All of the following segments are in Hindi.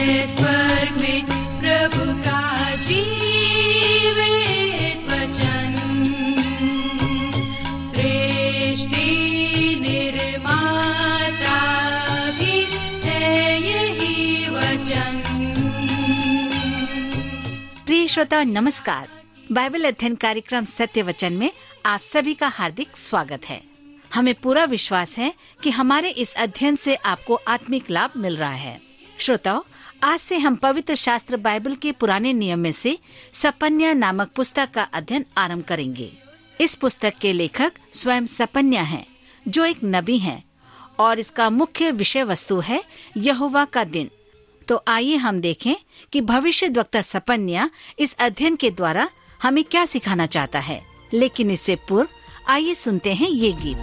है स्वर्ग में प्रभु का जीवित वचन। सृष्टि निर्माता भी है यही वचन। प्रिय श्रोता नमस्कार। बाइबल अध्ययन कार्यक्रम सत्य वचन में आप सभी का हार्दिक स्वागत है। हमें पूरा विश्वास है कि हमारे इस अध्ययन से आपको आत्मिक लाभ मिल रहा है। श्रोताओ, आज से हम पवित्र शास्त्र बाइबल के पुराने नियम में से सपन्या नामक पुस्तक का अध्ययन आरंभ करेंगे। इस पुस्तक के लेखक स्वयं सपन्या हैं, जो एक नबी हैं, और इसका मुख्य विषय वस्तु है यहोवा का दिन। तो आइए हम देखें कि भविष्यद्वक्ता सपन्या इस अध्ययन के द्वारा हमें क्या सिखाना चाहता है। लेकिन इससे पूर्व आइए सुनते हैं ये गीत।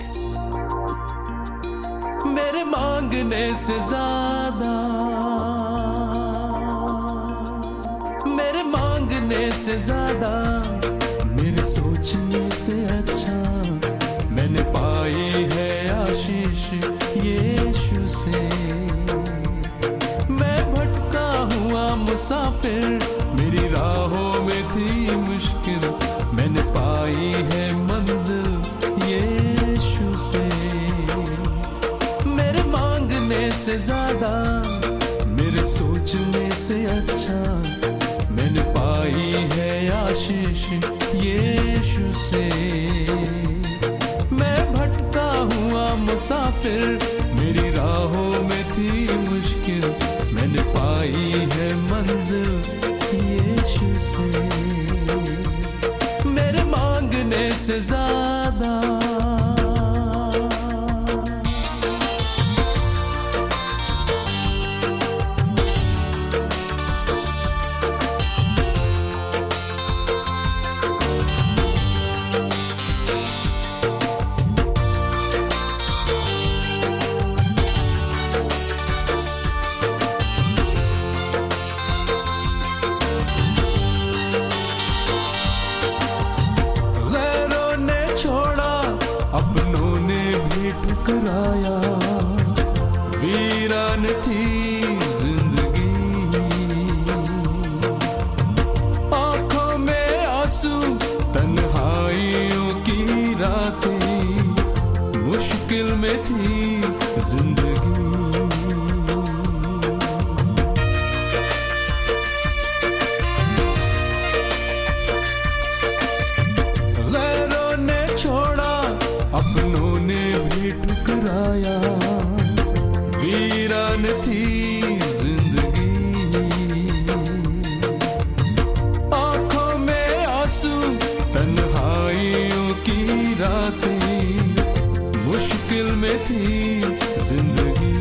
मेरे मांगने से ज्यादा, मेरे मांगने से ज्यादा, मेरे सोचने से अच्छा मैंने पाई है आशीष यीशु से। मैं भटका हुआ मुसाफिर, मेरी राहों में थी मुश्किल, मैंने पाई है मंजिल यीशु से। मेरे मांगने से ज्यादा, मेरे सोचने से अच्छा मैंने पाई है आशीष यीशु से। मैं भटका हुआ मुसाफिर, मेरी राहों में थी मुश्किल, मैंने पाई है मंजिल यीशु से। मेरे मांगने से ज्यादा। वीरान थी जिंदगी, आंखों में आंसू, तन्हाइयों की रातें, मुश्किल में थी जिंदगी। गैरों ने छोड़ा, अपनों ने भी ठुकराया, वीरान थी जिंदगी, आंखों में आंसू, तन्हाइयों की रातें, मुश्किल में थी जिंदगी।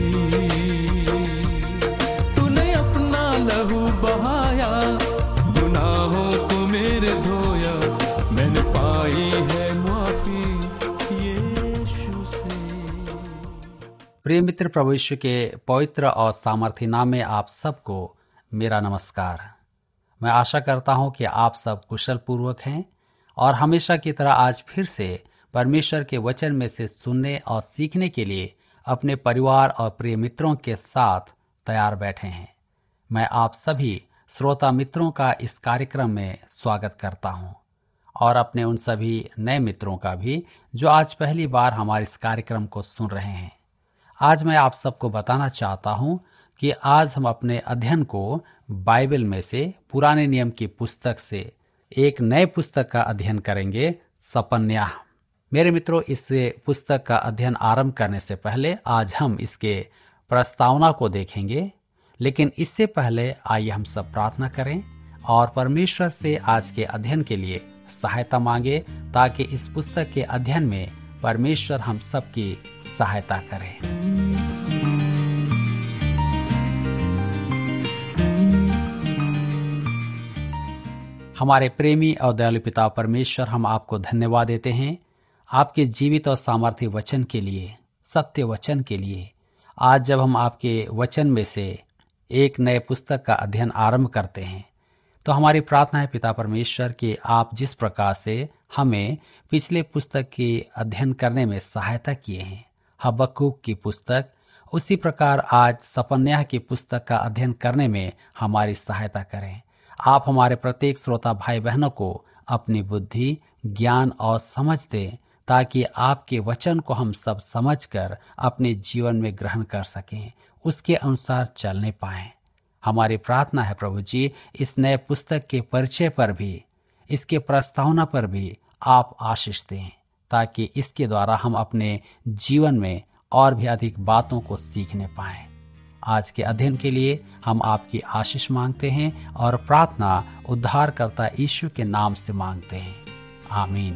तूने अपना लहू बहाया, गुनाहों को मेरे धोया, मैंने पाई है माफी यीशु से। प्रिय मित्र, प्रभु यीशु के पवित्र और सामर्थी नाम में आप सबको मेरा नमस्कार। मैं आशा करता हूं कि आप सब कुशल पूर्वक हैं और हमेशा की तरह आज फिर से परमेश्वर के वचन में से सुनने और सीखने के लिए अपने परिवार और प्रिय मित्रों के साथ तैयार बैठे हैं। मैं आप सभी श्रोता मित्रों का इस कार्यक्रम में स्वागत करता हूं और अपने उन सभी नए मित्रों का भी जो आज पहली बार हमारे इस कार्यक्रम को सुन रहे हैं। आज मैं आप सबको बताना चाहता हूं कि आज हम अपने अध्ययन को बाइबल में से पुराने नियम की पुस्तक से एक नए पुस्तक का अध्ययन करेंगे, सपन्या। मेरे मित्रों, इस पुस्तक का अध्ययन आरंभ करने से पहले आज हम इसके प्रस्तावना को देखेंगे, लेकिन इससे पहले आइए हम सब प्रार्थना करें और परमेश्वर से आज के अध्ययन के लिए सहायता मांगे, ताकि इस पुस्तक के अध्ययन में परमेश्वर हम सबकी सहायता करे। हमारे प्रेमी और दयालु पिता परमेश्वर, हम आपको धन्यवाद देते हैं आपके जीवित और सामर्थ्य वचन के लिए, सत्य वचन के लिए। आज जब हम आपके वचन में से एक नए पुस्तक का अध्ययन आरंभ करते हैं, तो हमारी प्रार्थना है पिता परमेश्वर कि आप जिस प्रकार से हमें पिछले पुस्तक की अध्ययन करने में सहायता किए हैं, हबक्कूक की पुस्तक, उसी प्रकार आज सपन्याह की पुस्तक का अध्ययन करने में हमारी सहायता करें। आप हमारे प्रत्येक श्रोता भाई बहनों को अपनी बुद्धि, ज्ञान और समझ दें, ताकि आपके वचन को हम सब समझकर अपने जीवन में ग्रहण कर सकें, उसके अनुसार चलने पाएं। हमारी प्रार्थना है प्रभु जी, इस नए पुस्तक के परिचय पर भी, इसके प्रस्तावना पर भी आप आशीष दें, ताकि इसके द्वारा हम अपने जीवन में और भी अधिक बातों को सीखने पाएं। आज के अध्ययन के लिए हम आपकी आशीष मांगते हैं और प्रार्थना उद्धारकर्ता यीशु के नाम से मांगते हैं, आमीन।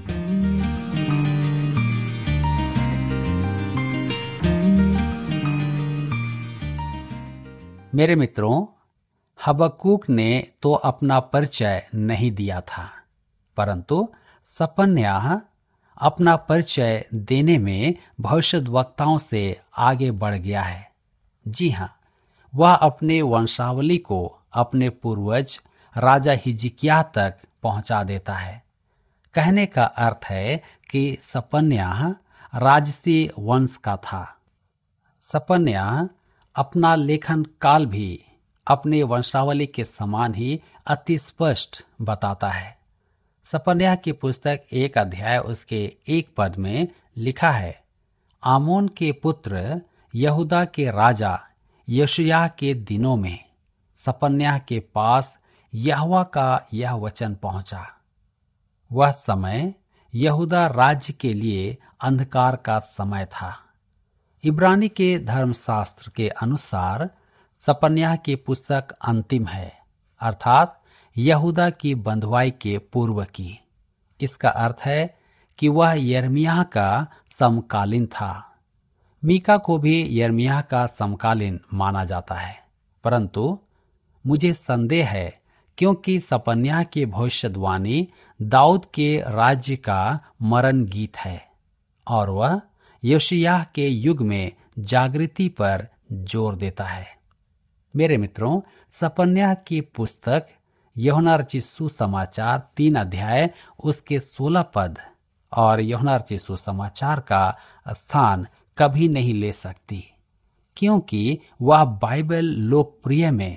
मेरे मित्रों, हबक्कूक ने तो अपना परिचय नहीं दिया था, परंतु सपन्याह अपना परिचय देने में भविष्यद्वक्ताओं से आगे बढ़ गया है। जी हाँ, वह अपने वंशावली को अपने पूर्वज राजा हिजकिय्याह तक पहुंचा देता है। कहने का अर्थ है कि सपन्याह राजसी वंश का था। सपन्याह अपना लेखन काल भी अपने वंशावली के समान ही अति स्पष्ट बताता है। सपन्याह की पुस्तक 1 अध्याय उसके 1 पद में लिखा है, आमोन के पुत्र यहूदा के राजा योशिय्याह के दिनों में सपन्याह के पास यहोवा का यह वचन पहुंचा। वह समय यहूदा राज्य के लिए अंधकार का समय था। इब्रानी के धर्मशास्त्र के अनुसार सपन्याह की पुस्तक अंतिम है, अर्थात यहूदा की बंधुआई के पूर्व की। इसका अर्थ है कि वह यिर्मयाह का समकालीन था। मीका को भी यिर्मयाह का समकालीन माना जाता है, परंतु मुझे संदेह है, क्योंकि सपन्याह की भविष्यवाणी दाऊद के राज्य का मरण गीत है और वह योशिय्याह के युग में जागृति पर जोर देता है। मेरे मित्रों, सपन्याह की पुस्तक यूहन्ना रचित सुसमाचार 3 अध्याय उसके 16 पद और यूहन्ना रचित सुसमाचार का स्थान कभी नहीं ले सकती, क्योंकि वह बाइबल लोकप्रिय में,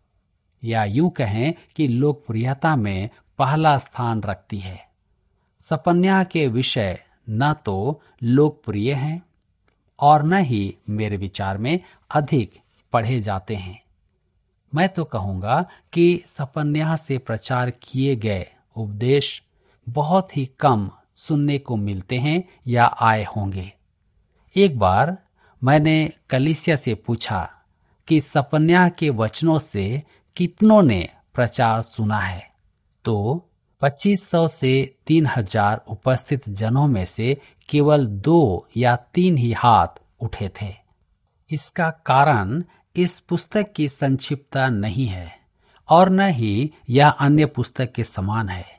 या यूं कहें कि लोकप्रियता में पहला स्थान रखती है। सपन्याह के विषय न तो लोकप्रिय हैं और न ही मेरे विचार में अधिक पढ़े जाते हैं। मैं तो कहूंगा कि सपन्याह से प्रचार किए गए उपदेश बहुत ही कम सुनने को मिलते हैं या आए होंगे। एक बार मैंने कलीसिया से पूछा कि सपन्याह के वचनों से कितनों ने प्रचार सुना है, तो 2500 से 3000 उपस्थित जनों में से केवल 2 या 3 ही हाथ उठे थे। इसका कारण इस पुस्तक की संक्षिप्तता नहीं है और न ही यह अन्य पुस्तक के समान है।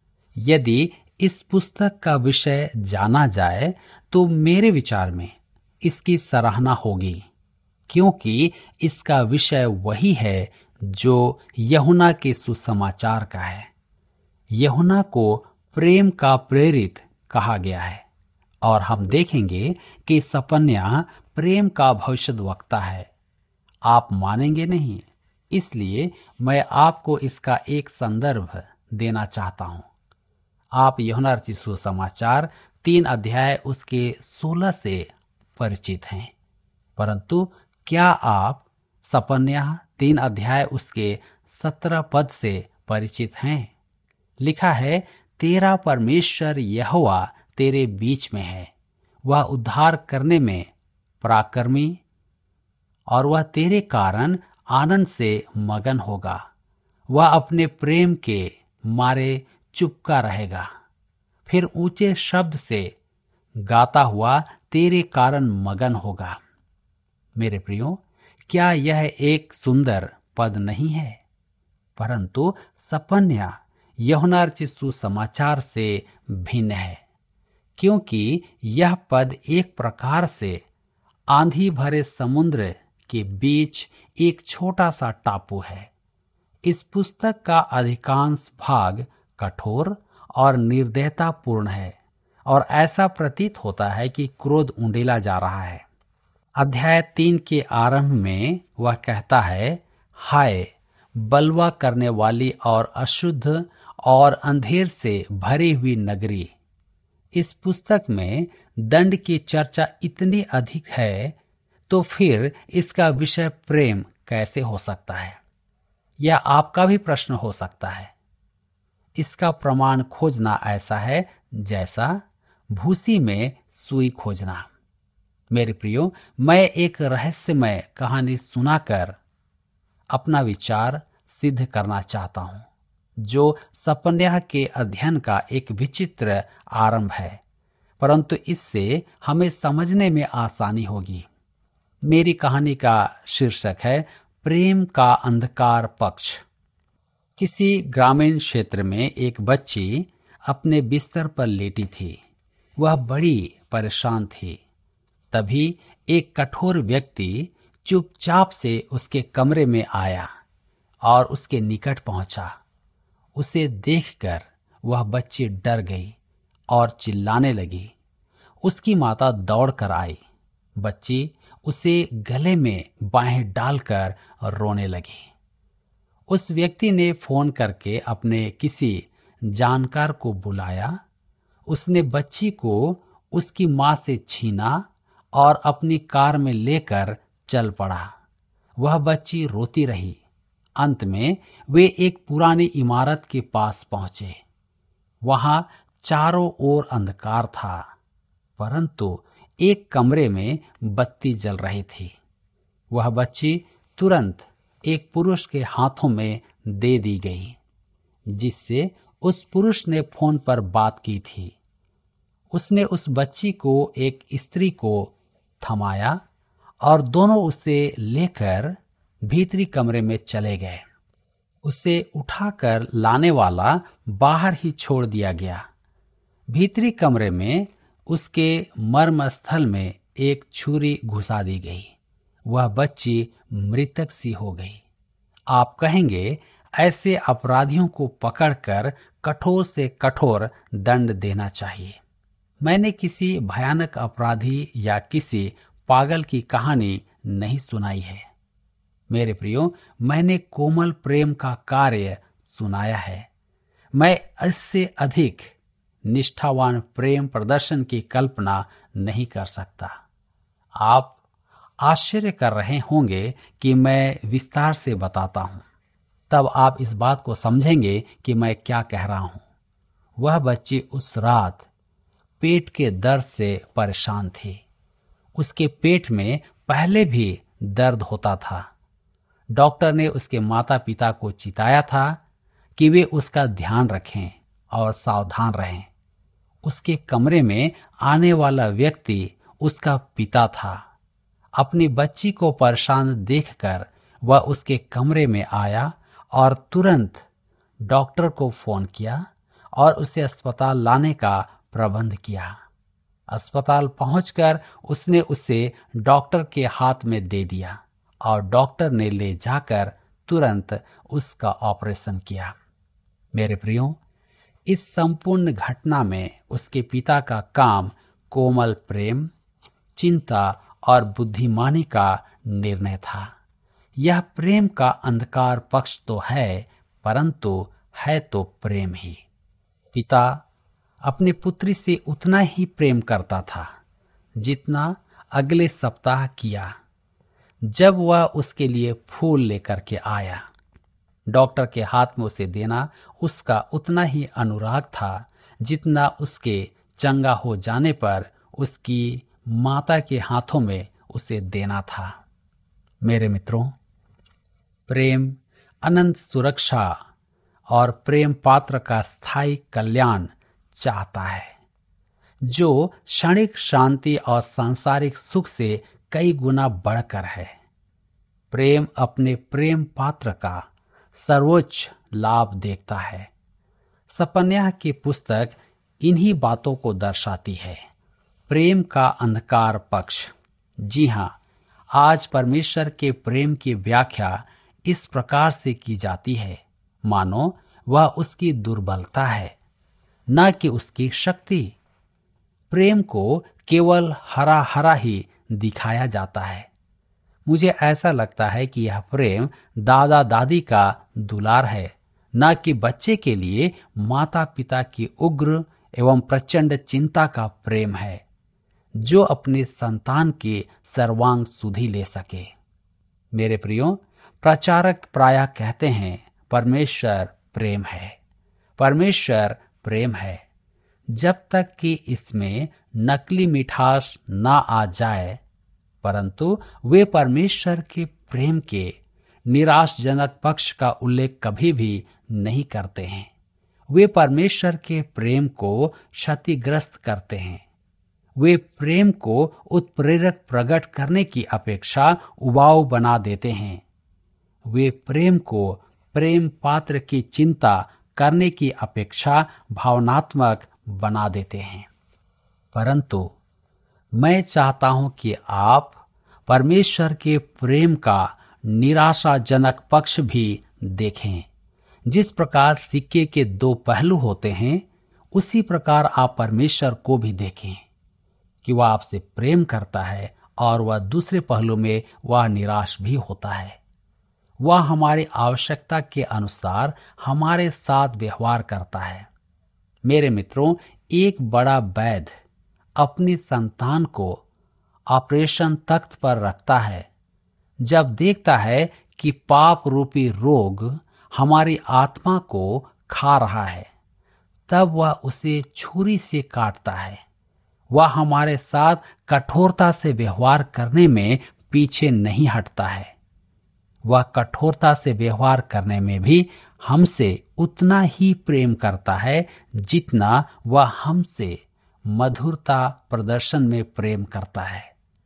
यदि इस पुस्तक का विषय जाना जाए तो मेरे विचार में इसकी सराहना होगी, क्योंकि इसका विषय वही है जो यूहन्ना के सुसमाचार का है। यूहन्ना को प्रेम का प्रेरित कहा गया है और हम देखेंगे कि सपन्याह प्रेम का भविष्यद्वक्ता है। आप मानेंगे नहीं, इसलिए मैं आपको इसका एक संदर्भ देना चाहता हूं। आप यूहन्ना रचित सुसमाचार 3 अध्याय उसके 16 से परिचित हैं, परंतु क्या आप सपन्याह 3 अध्याय उसके 17 पद से परिचित हैं? लिखा है, तेरा परमेश्वर यहोवा तेरे बीच में है, वह उद्धार करने में पराक्रमी और वह तेरे कारण आनंद से मगन होगा। वह अपने प्रेम के मारे चुपका रहेगा, फिर ऊंचे शब्द से गाता हुआ तेरे कारण मगन होगा। मेरे प्रियो, क्या यह एक सुंदर पद नहीं है? परंतु सपन्याह यूहन्ना रचित सुसमाचार से भिन्न है, क्योंकि यह पद एक प्रकार से आंधी भरे समुद्र के बीच एक छोटा सा टापू है। इस पुस्तक का अधिकांश भाग कठोर और निर्दयतापूर्ण है और ऐसा प्रतीत होता है कि क्रोध उंडेला जा रहा है। अध्याय 3 के आरंभ में वह कहता है, हाय बलवा करने वाली और अशुद्ध और अंधेर से भरी हुई नगरी। इस पुस्तक में दंड की चर्चा इतनी अधिक है, तो फिर इसका विषय प्रेम कैसे हो सकता है? यह आपका भी प्रश्न हो सकता है। इसका प्रमाण खोजना ऐसा है जैसा भूसी में सुई खोजना। मेरे प्रियो, मैं एक रहस्यमय कहानी सुनाकर अपना विचार सिद्ध करना चाहता हूं, जो सपन्याह के अध्ययन का एक विचित्र आरंभ है, परंतु इससे हमें समझने में आसानी होगी। मेरी कहानी का शीर्षक है प्रेम का अंधकार पक्ष। किसी ग्रामीण क्षेत्र में एक बच्ची अपने बिस्तर पर लेटी थी। वह बड़ी परेशान थी। तभी एक कठोर व्यक्ति चुपचाप से उसके कमरे में आया और उसके निकट पहुंचा। उसे देखकर वह बच्ची डर गई और चिल्लाने लगी। उसकी माता दौड़कर आई। बच्ची उसे गले में बाहें डालकर रोने लगी। उस व्यक्ति ने फोन करके अपने किसी जानकार को बुलाया। उसने बच्ची को उसकी मां से छीना और अपनी कार में लेकर चल पड़ा। वह बच्ची रोती रही। अंत में वे एक पुरानी इमारत के पास पहुंचे। वहां चारों ओर अंधकार था, परंतु एक कमरे में बत्ती जल रही थी। वह बच्ची तुरंत एक पुरुष के हाथों में दे दी गई, जिससे उस पुरुष ने फोन पर बात की थी। उसने उस बच्ची को एक स्त्री को थमाया और दोनों उसे लेकर भीतरी कमरे में चले गए। उसे उठाकर लाने वाला बाहर ही छोड़ दिया गया। भीतरी कमरे में उसके मर्म स्थल में एक छुरी घुसा दी गई। वह बच्ची मृतक सी हो गई। आप कहेंगे, ऐसे अपराधियों को पकड़कर कठोर से कठोर दंड देना चाहिए। मैंने किसी भयानक अपराधी या किसी पागल की कहानी नहीं सुनाई है। मेरे प्रियो, मैंने कोमल प्रेम का कार्य सुनाया है। मैं इससे अधिक निष्ठावान प्रेम प्रदर्शन की कल्पना नहीं कर सकता। आप आश्चर्य कर रहे होंगे कि मैं विस्तार से बताता हूं, तब आप इस बात को समझेंगे कि मैं क्या कह रहा हूं। वह बच्ची उस रात पेट के दर्द से परेशान थी। उसके पेट में पहले भी दर्द होता था। डॉक्टर ने उसके माता पिता को चिताया था कि वे उसका ध्यान रखें और सावधान रहें। उसके कमरे में आने वाला व्यक्ति उसका पिता था। अपनी बच्ची को परेशान देखकर वह उसके कमरे में आया और तुरंत डॉक्टर को फोन किया और उसे अस्पताल लाने का प्रबंध किया। अस्पताल पहुंचकर उसने उसे डॉक्टर के हाथ में दे दिया और डॉक्टर ने ले जाकर तुरंत उसका ऑपरेशन किया। मेरे प्रियो, इस संपूर्ण घटना में उसके पिता का काम कोमल प्रेम, चिंता और बुद्धिमानी का निर्णय था। यह प्रेम का अंधकार पक्ष तो है, परंतु है तो प्रेम ही। पिता अपनी पुत्री से उतना ही प्रेम करता था जितना अगले सप्ताह किया, जब वह उसके लिए फूल लेकर के आया। डॉक्टर के हाथ में उसे देना उसका उतना ही अनुराग था जितना उसके चंगा हो जाने पर उसकी माता के हाथों में उसे देना था। मेरे मित्रों, प्रेम अनंत सुरक्षा और प्रेम पात्र का स्थायी कल्याण चाहता है, जो क्षणिक शांति और सांसारिक सुख से कई गुना बढ़कर है। प्रेम अपने प्रेम पात्र का सर्वोच्च लाभ देखता है। सपन्याह की पुस्तक इन्हीं बातों को दर्शाती है। प्रेम का अंधकार पक्ष। जी हां, आज परमेश्वर के प्रेम की व्याख्या इस प्रकार से की जाती है मानो वह उसकी दुर्बलता है, न कि उसकी शक्ति। प्रेम को केवल हरा हरा ही दिखाया जाता है। मुझे ऐसा लगता है कि यह प्रेम दादा दादी का दुलार है, न कि बच्चे के लिए माता पिता की उग्र एवं प्रचंड चिंता का प्रेम है, जो अपने संतान की सर्वांग सुधि ले सके। मेरे प्रियो, प्रचारक प्रायः कहते हैं परमेश्वर प्रेम है, परमेश्वर प्रेम है। जब तक कि इसमें नकली मिठास ना आ जाए, परंतु वे परमेश्वर के प्रेम के निराशजनक पक्ष का उल्लेख कभी भी नहीं करते हैं। वे परमेश्वर के प्रेम को क्षतिग्रस्त करते हैं। वे प्रेम को उत्प्रेरक प्रकट करने की अपेक्षा उबाऊ बना देते हैं। वे प्रेम को प्रेम पात्र की चिंता करने की अपेक्षा भावनात्मक बना देते हैं। परंतु मैं चाहता हूं कि आप परमेश्वर के प्रेम का निराशाजनक पक्ष भी देखें। जिस प्रकार सिक्के के दो पहलू होते हैं, उसी प्रकार आप परमेश्वर को भी देखें कि वह आपसे प्रेम करता है और वह दूसरे पहलू में वह निराश भी होता है। वह हमारी आवश्यकता के अनुसार हमारे साथ व्यवहार करता है। मेरे मित्रों, एक बड़ा वैद्य अपनी संतान को ऑपरेशन तख्त पर रखता है। जब देखता है कि पाप रूपी रोग हमारी आत्मा को खा रहा है, तब वह उसे छुरी से काटता है। वह हमारे साथ कठोरता से व्यवहार करने में पीछे नहीं हटता है। वह कठोरता से व्यवहार करने में भी हमसे उतना ही प्रेम करता है जितना वह हमसे मधुरता प्रदर्शन में प्रेम करता है।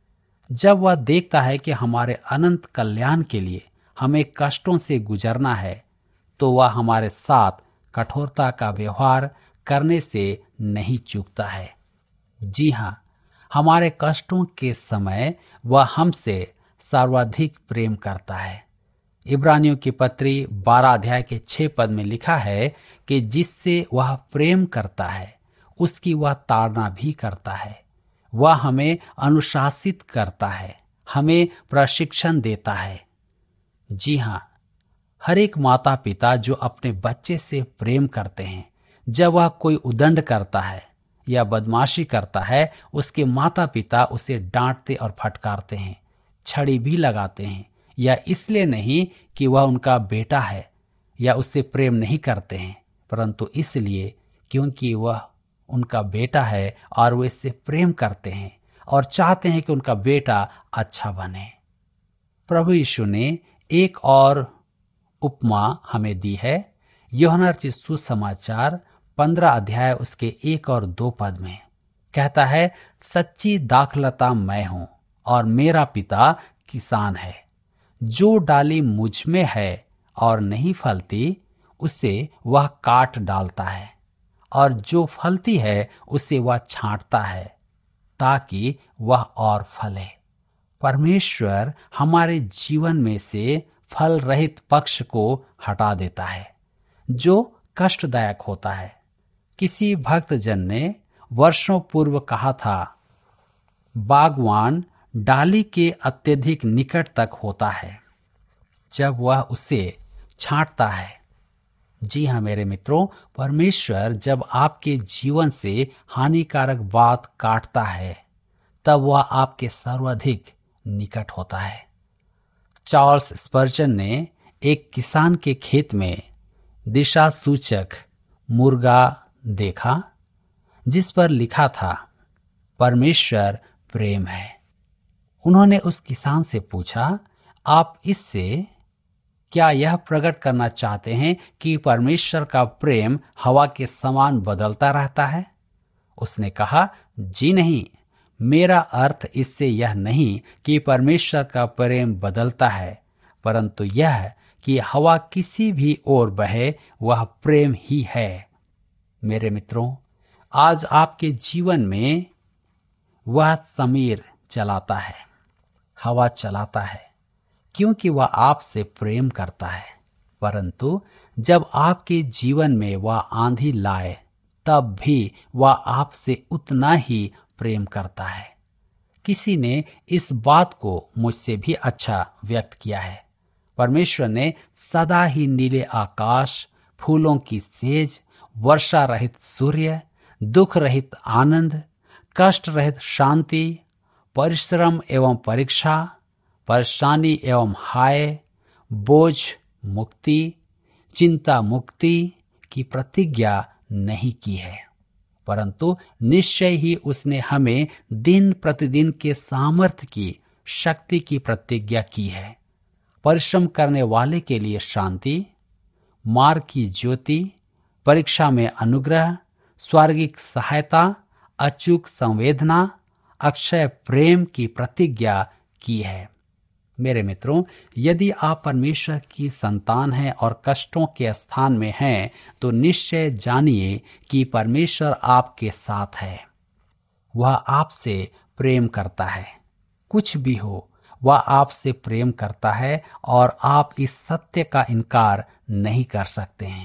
जब वह देखता है कि हमारे अनंत कल्याण के लिए हमें कष्टों से गुजरना है, तो वह हमारे साथ कठोरता का व्यवहार करने से नहीं चूकता है। जी हाँ, हमारे कष्टों के समय वह हमसे सर्वाधिक प्रेम करता है। इब्रानियों की पत्री 12 अध्याय के 6 पद में लिखा है कि जिससे वह प्रेम करता है उसकी वह ताड़ना भी करता है। वह हमें अनुशासित करता है, हमें प्रशिक्षण देता है। जी हाँ, हर एक माता पिता जो अपने बच्चे से प्रेम करते हैं, जब वह कोई उदंड करता है या बदमाशी करता है, उसके माता पिता उसे डांटते और फटकारते हैं, छड़ी भी लगाते हैं। या इसलिए नहीं कि वह उनका बेटा है या उससे प्रेम नहीं करते हैं, परंतु इसलिए क्योंकि वह उनका बेटा है और वे इससे प्रेम करते हैं और चाहते हैं कि उनका बेटा अच्छा बने। प्रभु यीशु ने एक और उपमा हमें दी है। यूहन्ना रचित सुसमाचार 15 अध्याय उसके 1 और 2 पद में कहता है, सच्ची दाखलता मैं हूं और मेरा पिता किसान है। जो डाली मुझ में है और नहीं फलती, उसे वह काट डालता है, और जो फलती है उसे वह छांटता है ताकि वह और फले। परमेश्वर हमारे जीवन में से फल रहित पक्ष को हटा देता है जो कष्टदायक होता है। किसी भक्तजन ने वर्षों पूर्व कहा था, बागवान डाली के अत्यधिक निकट तक होता है जब वह उसे छांटता है। जी हाँ मेरे मित्रों, परमेश्वर जब आपके जीवन से हानिकारक बात काटता है, तब वह आपके सर्वाधिक निकट होता है। चार्ल्स स्पर्जन ने एक किसान के खेत में दिशा सूचक मुर्गा देखा जिस पर लिखा था, परमेश्वर प्रेम है। उन्होंने उस किसान से पूछा, आप इससे क्या यह प्रकट करना चाहते हैं कि परमेश्वर का प्रेम हवा के समान बदलता रहता है? उसने कहा, जी नहीं, मेरा अर्थ इससे यह नहीं कि परमेश्वर का प्रेम बदलता है, परंतु यह कि हवा किसी भी ओर बहे वह प्रेम ही है। मेरे मित्रों, आज आपके जीवन में वह समीर चलाता है, हवा चलाता है, क्योंकि वह आपसे प्रेम करता है। परंतु जब आपके जीवन में वह आंधी लाए, तब भी वह आपसे उतना ही प्रेम करता है। किसी ने इस बात को मुझसे भी अच्छा व्यक्त किया है। परमेश्वर ने सदा ही नीले आकाश, फूलों की सेज, वर्षा रहित सूर्य, दुख रहित आनंद, कष्ट रहित शांति, परिश्रम एवं परीक्षा, परेशानी एवं हाय, बोझ मुक्ति, चिंता मुक्ति की प्रतिज्ञा नहीं की है, परंतु निश्चय ही उसने हमें दिन प्रतिदिन के सामर्थ्य की, शक्ति की प्रतिज्ञा की है। परिश्रम करने वाले के लिए शांति, मार्ग की ज्योति, परीक्षा में अनुग्रह, स्वर्गिक सहायता, अचूक संवेदना, अक्षय प्रेम की प्रतिज्ञा की है। मेरे मित्रों, यदि आप परमेश्वर की संतान हैं और कष्टों के स्थान में हैं, तो निश्चय जानिए कि परमेश्वर आपके साथ है। वह आपसे प्रेम करता है। कुछ भी हो, वह आपसे प्रेम करता है और आप इस सत्य का इनकार नहीं कर सकते हैं।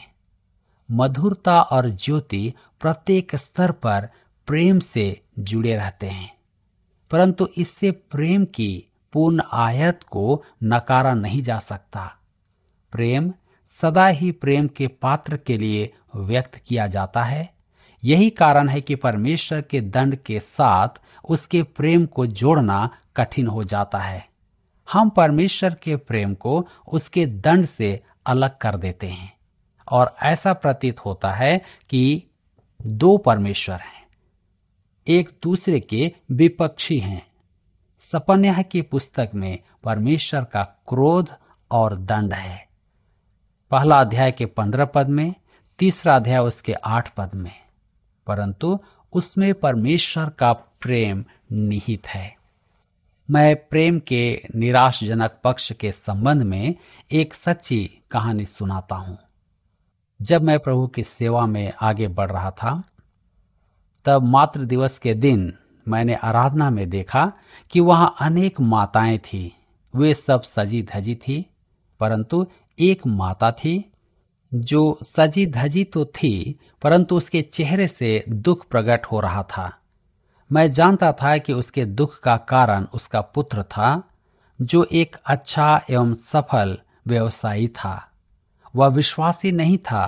मधुरता और ज्योति प्रत्येक स्तर पर प्रेम से जुड़े रहते हैं, परंतु इससे प्रेम की पूर्ण आयत को नकारा नहीं जा सकता। प्रेम सदा ही प्रेम के पात्र के लिए व्यक्त किया जाता है। यही कारण है कि परमेश्वर के दंड के साथ उसके प्रेम को जोड़ना कठिन हो जाता है। हम परमेश्वर के प्रेम को उसके दंड से अलग कर देते हैं और ऐसा प्रतीत होता है कि दो परमेश्वर हैं, एक दूसरे के विपक्षी हैं। सपन्याह की पुस्तक में परमेश्वर का क्रोध और दंड है। पहला अध्याय के 15 पद में, तीसरा अध्याय उसके 8 पद में, परंतु उसमें परमेश्वर का प्रेम निहित है। मैं प्रेम के निराशजनक पक्ष के संबंध में एक सच्ची कहानी सुनाता हूं। जब मैं प्रभु की सेवा में आगे बढ़ रहा था, तब मातृ दिवस के दिन मैंने आराधना में देखा कि वहां अनेक माताएं थी। वे सब सजी धजी थी, परंतु एक माता थी जो सजी धजी तो थी, परंतु उसके चेहरे से दुख प्रकट हो रहा था। मैं जानता था कि उसके दुख का कारण उसका पुत्र था, जो एक अच्छा एवं सफल व्यवसायी था। वह विश्वासी नहीं था।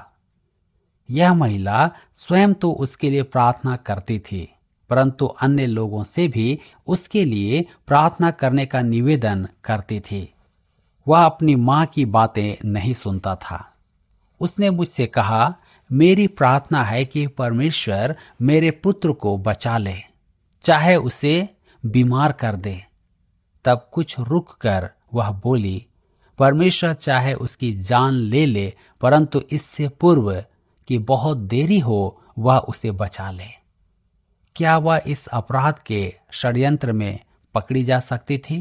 यह महिला स्वयं तो उसके लिए प्रार्थना करती थी, परंतु अन्य लोगों से भी उसके लिए प्रार्थना करने का निवेदन करती थी। वह अपनी मां की बातें नहीं सुनता था। उसने मुझसे कहा, मेरी प्रार्थना है कि परमेश्वर मेरे पुत्र को बचा ले, चाहे उसे बीमार कर दे। तब कुछ रुककर वह बोली, परमेश्वर चाहे उसकी जान ले ले, परंतु इससे पूर्व कि बहुत देरी हो, वह उसे बचा ले। क्या वह इस अपराध के षड्यंत्र में पकड़ी जा सकती थी?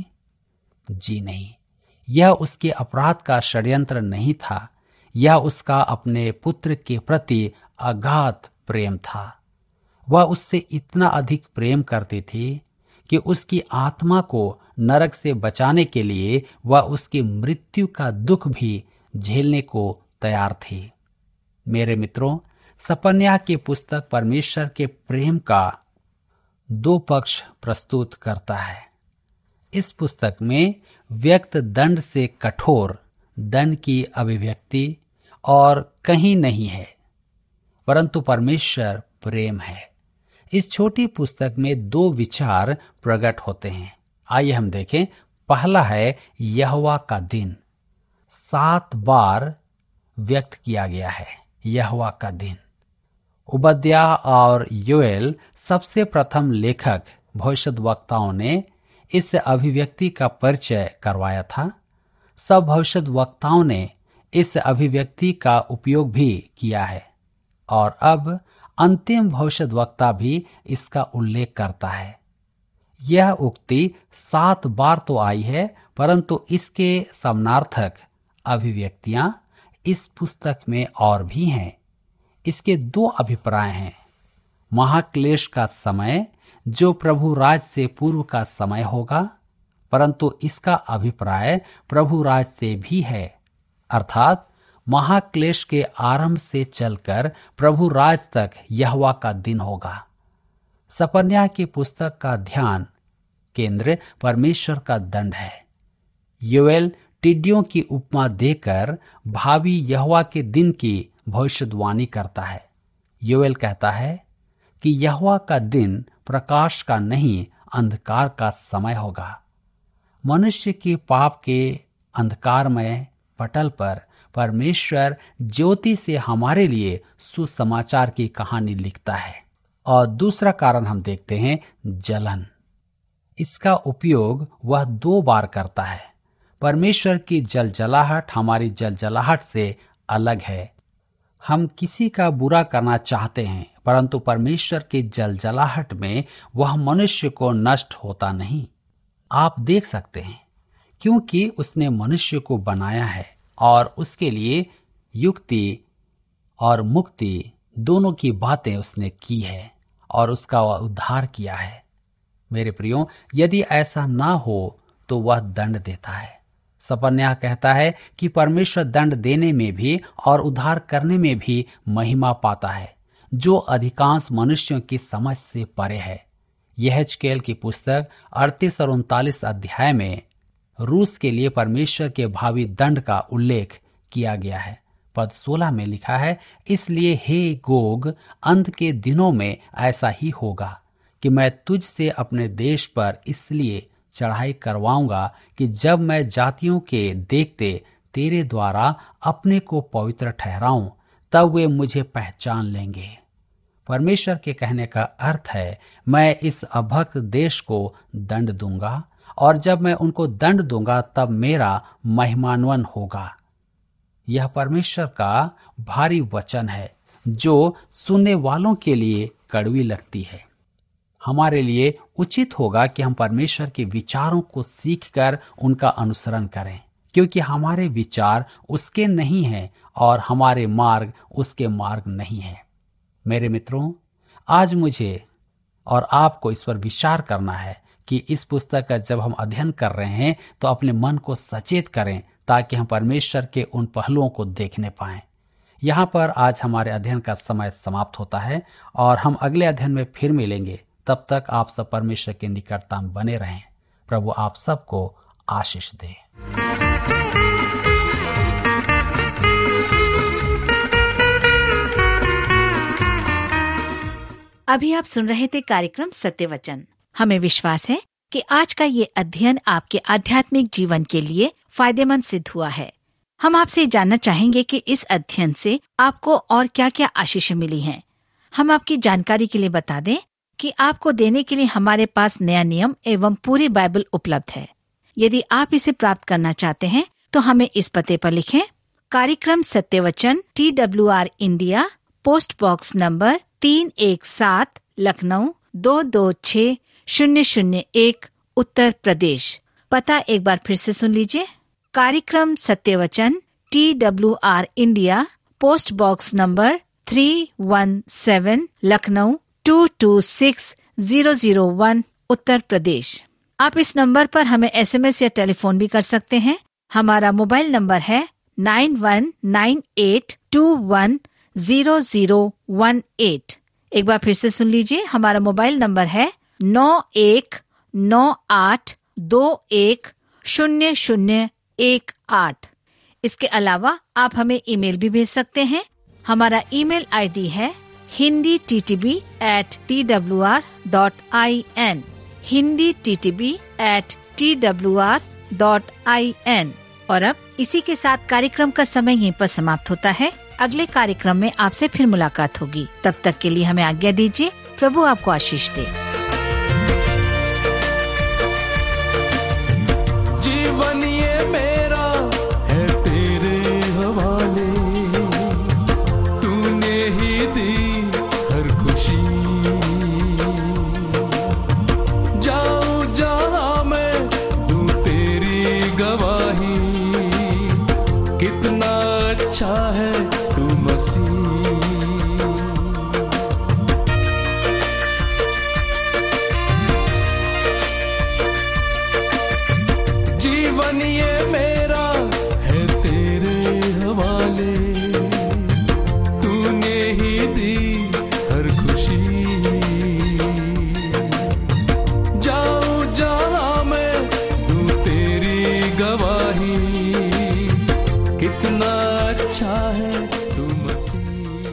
जी नहीं, यह उसके अपराध का षड्यंत्र नहीं था। यह उसका अपने पुत्र के प्रति अगाध प्रेम था। वह उससे इतना अधिक प्रेम करती थी कि उसकी आत्मा को नरक से बचाने के लिए वह उसकी मृत्यु का दुख भी झेलने को तैयार थी। मेरे मित्रों, सपन्याह की पुस्तक परमेश्वर के प्रेम का दो पक्ष प्रस्तुत करता है। इस पुस्तक में व्यक्त दंड से कठोर दंड की अभिव्यक्ति और कहीं नहीं है, परंतु परमेश्वर प्रेम है। इस छोटी पुस्तक में दो विचार प्रकट होते हैं। आइए हम देखें। पहला है यहोवा का दिन। 7 बार व्यक्त किया गया है यहोवा का दिन। उबद्याह और योएल सबसे प्रथम लेखक भविष्यद्वक्ताओं ने इस अभिव्यक्ति का परिचय करवाया था। सब भविष्यद्वक्ताओं ने इस अभिव्यक्ति का उपयोग भी किया है और अब अंतिम भविष्यद्वक्ता भी इसका उल्लेख करता है। यह उक्ति 7 बार तो आई है, परंतु इसके समानार्थक अभिव्यक्तियां इस पुस्तक में और भी हैं। इसके 2 अभिप्राय हैं। महाक्लेश का समय जो प्रभु राज से पूर्व का समय होगा, परंतु इसका अभिप्राय प्रभु राज से भी है, अर्थात महाक्लेश के आरंभ से चलकर प्रभु राज तक यहोवा का दिन होगा। सपन्याह की पुस्तक का ध्यान केंद्र परमेश्वर का दंड है। योएल टिड्डियों की उपमा देकर भावी यहोवा के दिन की भविष्यवाणी करता है। योएल कहता है कि यहोवा का दिन प्रकाश का नहीं, अंधकार का समय होगा। मनुष्य के पाप के अंधकारमय पटल पर परमेश्वर ज्योति से हमारे लिए सुसमाचार की कहानी लिखता है। और दूसरा कारण हम देखते हैं, जलन। इसका उपयोग वह 2 बार करता है। परमेश्वर की जलजलाहट हमारी जलजलाहट से अलग है। हम किसी का बुरा करना चाहते हैं, परंतु परमेश्वर की जलजलाहट में वह मनुष्य को नष्ट होता नहीं। आप देख सकते हैं, क्योंकि उसने मनुष्य को बनाया है और उसके लिए युक्ति और मुक्ति दोनों की बातें उसने की है और उसका वह उद्धार किया है। मेरे प्रियो, यदि ऐसा ना हो तो वह दंड देता है। सपन्याह कहता है कि परमेश्वर दंड देने में भी और उद्धार करने में भी महिमा पाता है, जो अधिकांश मनुष्यों की समझ से परे है। यहेजकेल की पुस्तक 38 और 39 अध्याय में रूस के लिए परमेश्वर के भावी दंड का उल्लेख किया गया है। पद 16 में लिखा है, इसलिए हे गोग, अंत के दिनों में ऐसा ही होगा कि मैं तुझ से अपने देश पर इसलिए चढ़ाई करवाऊंगा कि जब मैं जातियों के देखते तेरे द्वारा अपने को पवित्र ठहराऊं, तब वे मुझे पहचान लेंगे। परमेश्वर के कहने का अर्थ है, मैं इस अभक्त देश को दंड दूंगा और जब मैं उनको दंड दूंगा तब मेरा महिमान्वन होगा। यह परमेश्वर का भारी वचन है जो सुनने वालों के लिए कड़वी लगती है। हमारे लिए उचित होगा कि हम परमेश्वर के विचारों को सीखकर उनका अनुसरण करें, क्योंकि हमारे विचार उसके नहीं हैं और हमारे मार्ग उसके मार्ग नहीं हैं। मेरे मित्रों, आज मुझे और आपको इस पर विचार करना है कि इस पुस्तक का जब हम अध्ययन कर रहे हैं तो अपने मन को सचेत करें ताकि हम परमेश्वर के उन पहलुओं को देखने पाएं। यहाँ पर आज हमारे अध्ययन का समय समाप्त होता है और हम अगले अध्ययन में फिर मिलेंगे। तब तक आप सब परमेश्वर के निकटता में बने रहें। प्रभु आप सबको आशीष दे। अभी आप सुन रहे थे कार्यक्रम सत्य वचन। हमें विश्वास है कि आज का ये अध्ययन आपके आध्यात्मिक जीवन के लिए फायदेमंद सिद्ध हुआ है। हम आपसे जानना चाहेंगे कि इस अध्ययन से आपको और क्या क्या आशीष मिली हैं। हम आपकी जानकारी के लिए बता दें कि आपको देने के लिए हमारे पास नया नियम एवं पूरी बाइबल उपलब्ध है। यदि आप इसे प्राप्त करना चाहते हैं तो हमें इस पते पर लिखें, कार्यक्रम Satyavachan, TWR India, post box number 317, Lucknow 226001, Uttar Pradesh. पता एक बार फिर से सुन लीजिए, कार्यक्रम Satyavachan, TWR India, post box number 317, Lucknow 226001, Uttar Pradesh. आप इस नंबर पर हमें SMS या टेलीफोन भी कर सकते हैं। हमारा मोबाइल नंबर है 9198210018। एक बार फिर से सुन लीजिए, हमारा मोबाइल नंबर है 9198210018। इसके अलावा आप हमें ईमेल भी भेज सकते हैं। हमारा ईमेल ID है hindi@twr.in, hindi@twr.in। और अब इसी के साथ कार्यक्रम का समय यहीं पर समाप्त होता है। अगले कार्यक्रम में आपसे फिर मुलाकात होगी। तब तक के लिए हमें आज्ञा दीजिए। प्रभु आपको आशीष दे। जीवन ये मेरा है तेरे हवाले, तूने ही दी हर खुशी। जाऊं जहां मैं दूं तेरी गवाही, कितना अच्छा है तू मसीह। जीवन ये मेरा है तेरे हवाले, तूने ही दी हर खुशी। जाऊं जहां कितना अच्छा है तू मसीह